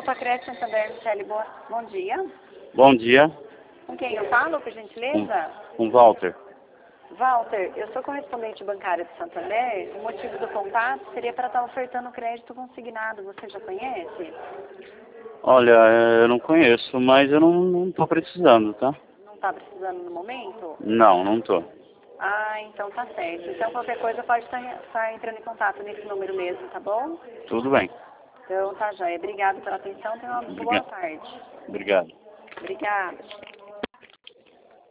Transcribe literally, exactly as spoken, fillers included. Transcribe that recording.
Opa, Cresce Santander, Michele, boa, bom dia. Bom dia. Com quem eu falo, por gentileza? Com, com Walter. Walter, eu sou correspondente bancária do Santander. O motivo do contato seria para estar ofertando crédito consignado. Você já conhece? Olha, eu não conheço, mas eu não, não tô precisando, tá? Não está precisando no momento? Não, não tô. Ah, então tá certo. Então qualquer coisa pode estar, estar entrando em contato nesse número mesmo, tá bom? Tudo bem. Então tá joia. Obrigado pela atenção. Tenha uma boa Obrigado. tarde. Obrigado. Obrigada.